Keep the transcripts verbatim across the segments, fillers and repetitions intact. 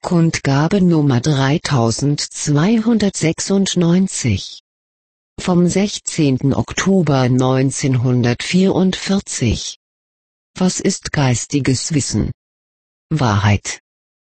Kundgabe Nummer dreitausendzweihundertsechsundneunzig. Vom sechzehnten Oktober neunzehnhundertvierundvierzig. Was ist geistiges Wissen? Wahrheit.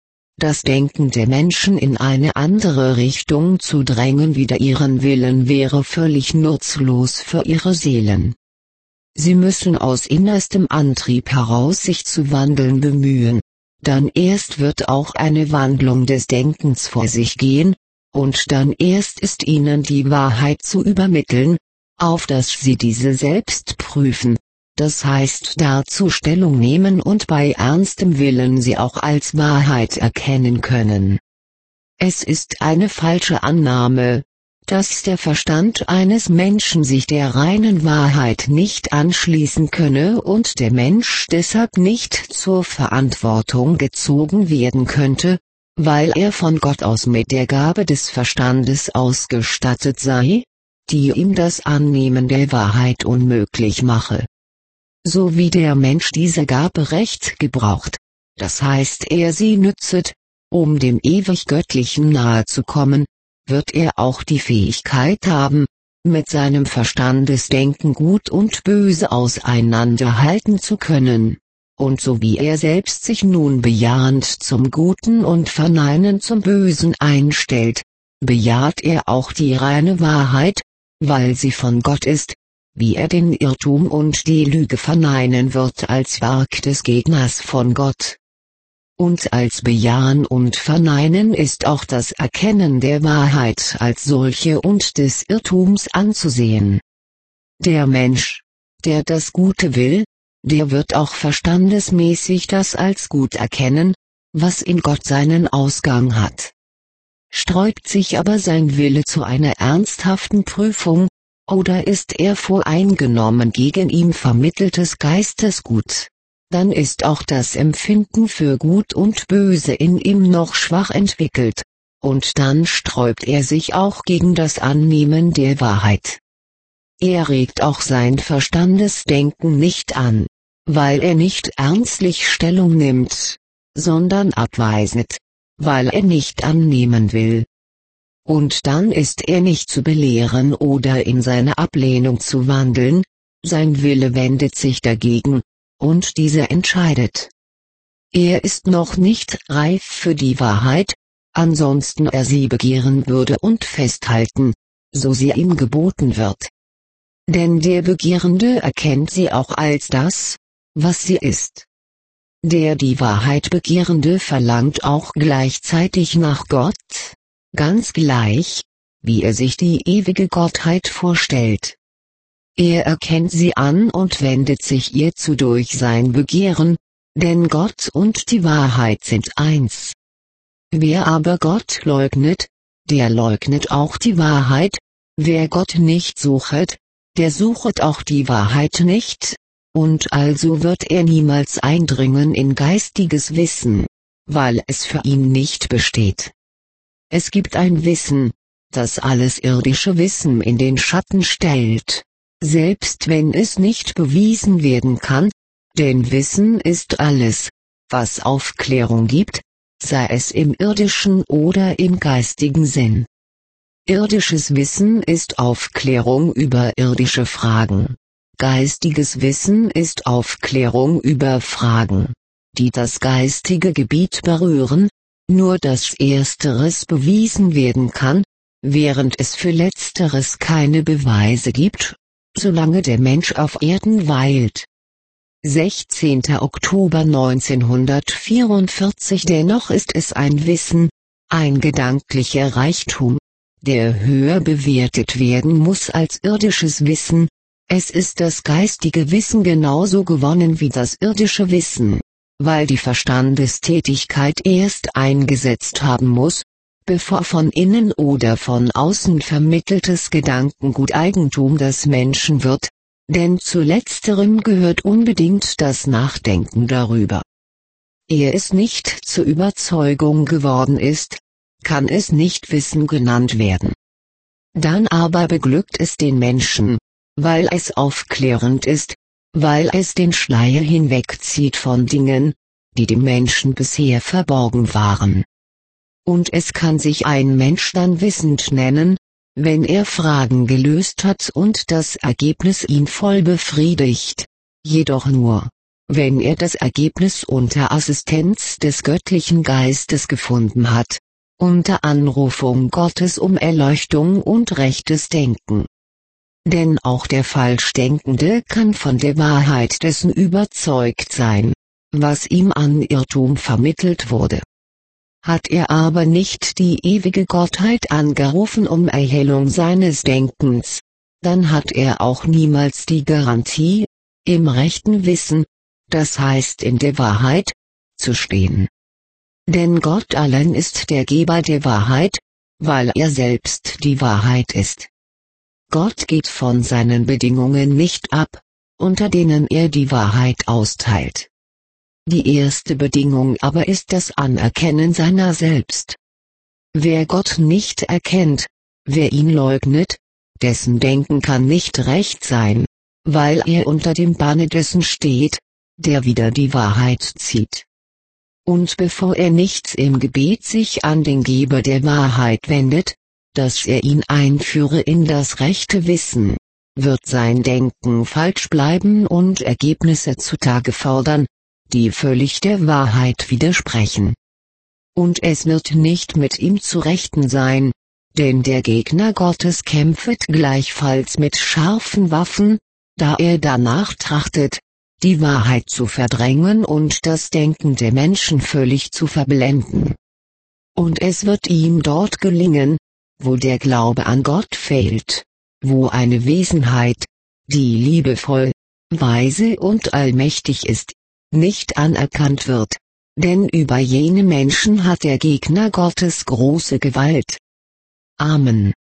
Das Denken der Menschen in eine andere Richtung zu drängen wider ihren Willen wäre völlig nutzlos für ihre Seelen. Sie müssen aus innerstem Antrieb heraus sich zu wandeln bemühen, dann erst wird auch eine Wandlung des Denkens vor sich gehen, und dann erst ist ihnen die Wahrheit zu übermitteln, auf dass sie diese selbst prüfen, das heißt dazu Stellung nehmen und bei ernstem Willen sie auch als Wahrheit erkennen können. Es ist eine falsche Annahme, dass der Verstand eines Menschen sich der reinen Wahrheit nicht anschließen könne und der Mensch deshalb nicht zur Verantwortung gezogen werden könnte, weil er von Gott aus mit der Gabe des Verstandes ausgestattet sei, die ihm das Annehmen der Wahrheit unmöglich mache. So wie der Mensch diese Gabe recht gebraucht, das heißt er sie nützet, um dem ewig Göttlichen nahe zu kommen, wird er auch die Fähigkeit haben, mit seinem Verstandesdenken Gut und Böse auseinanderhalten zu können, und so wie er selbst sich nun bejahend zum Guten und verneinend zum Bösen einstellt, bejaht er auch die reine Wahrheit, weil sie von Gott ist, wie er den Irrtum und die Lüge verneinen wird als Werk des Gegners von Gott. Und als Bejahen und Verneinen ist auch das Erkennen der Wahrheit als solche und des Irrtums anzusehen. Der Mensch, der das Gute will, der wird auch verstandesmäßig das als gut erkennen, was in Gott seinen Ausgang hat. Sträubt sich aber sein Wille zu einer ernsthaften Prüfung, oder ist er voreingenommen gegen ihm vermitteltes Geistesgut, dann ist auch das Empfinden für Gut und Böse in ihm noch schwach entwickelt, und dann sträubt er sich auch gegen das Annehmen der Wahrheit. Er regt auch sein Verstandesdenken nicht an, weil er nicht ernstlich Stellung nimmt, sondern abweisend, weil er nicht annehmen will. Und dann ist er nicht zu belehren oder in seine Ablehnung zu wandeln, sein Wille wendet sich dagegen, und dieser entscheidet. Er ist noch nicht reif für die Wahrheit, ansonsten er sie begehren würde und festhalten, so sie ihm geboten wird. Denn der Begehrende erkennt sie auch als das, was sie ist. Der die Wahrheit Begehrende verlangt auch gleichzeitig nach Gott, ganz gleich, wie er sich die ewige Gottheit vorstellt. Er erkennt sie an und wendet sich ihr zu durch sein Begehren, denn Gott und die Wahrheit sind eins. Wer aber Gott leugnet, der leugnet auch die Wahrheit, wer Gott nicht suchet, der suchet auch die Wahrheit nicht, und also wird er niemals eindringen in geistiges Wissen, weil es für ihn nicht besteht. Es gibt ein Wissen, das alles irdische Wissen in den Schatten stellt, selbst wenn es nicht bewiesen werden kann, denn Wissen ist alles, was Aufklärung gibt, sei es im irdischen oder im geistigen Sinn. Irdisches Wissen ist Aufklärung über irdische Fragen. Geistiges Wissen ist Aufklärung über Fragen, die das geistige Gebiet berühren, nur dass Ersteres bewiesen werden kann, während es für Letzteres keine Beweise gibt, solange der Mensch auf Erden weilt. sechzehnter Oktober neunzehnhundertvierundvierzig. Dennoch ist es ein Wissen, ein gedanklicher Reichtum, der höher bewertet werden muss als irdisches Wissen. Es ist das geistige Wissen genauso gewonnen wie das irdische Wissen, weil die Verstandestätigkeit erst eingesetzt haben muss, bevor von innen oder von außen vermitteltes Gedankengut Eigentum des Menschen wird, denn zu letzterem gehört unbedingt das Nachdenken darüber. Ehe es nicht zur Überzeugung geworden ist, kann es nicht Wissen genannt werden. Dann aber beglückt es den Menschen, weil es aufklärend ist, weil es den Schleier hinwegzieht von Dingen, die dem Menschen bisher verborgen waren. Und es kann sich ein Mensch dann wissend nennen, wenn er Fragen gelöst hat und das Ergebnis ihn voll befriedigt. Jedoch nur, wenn er das Ergebnis unter Assistenz des göttlichen Geistes gefunden hat, unter Anrufung Gottes um Erleuchtung und rechtes Denken. Denn auch der Falschdenkende kann von der Wahrheit dessen überzeugt sein, was ihm an Irrtum vermittelt wurde. Hat er aber nicht die ewige Gottheit angerufen um Erhellung seines Denkens, dann hat er auch niemals die Garantie, im rechten Wissen, das heißt in der Wahrheit, zu stehen. Denn Gott allein ist der Geber der Wahrheit, weil er selbst die Wahrheit ist. Gott geht von seinen Bedingungen nicht ab, unter denen er die Wahrheit austeilt. Die erste Bedingung aber ist das Anerkennen seiner selbst. Wer Gott nicht erkennt, wer ihn leugnet, dessen Denken kann nicht recht sein, weil er unter dem Banne dessen steht, der wieder die Wahrheit zieht. Und bevor er nichts im Gebet sich an den Geber der Wahrheit wendet, dass er ihn einführe in das rechte Wissen, wird sein Denken falsch bleiben und Ergebnisse zutage fordern, die völlig der Wahrheit widersprechen. Und es wird nicht mit ihm zu rechten sein, denn der Gegner Gottes kämpft gleichfalls mit scharfen Waffen, da er danach trachtet, die Wahrheit zu verdrängen und das Denken der Menschen völlig zu verblenden. Und es wird ihm dort gelingen, wo der Glaube an Gott fehlt, wo eine Wesenheit, die liebevoll, weise und allmächtig ist, nicht anerkannt wird, denn über jene Menschen hat der Gegner Gottes große Gewalt. Amen.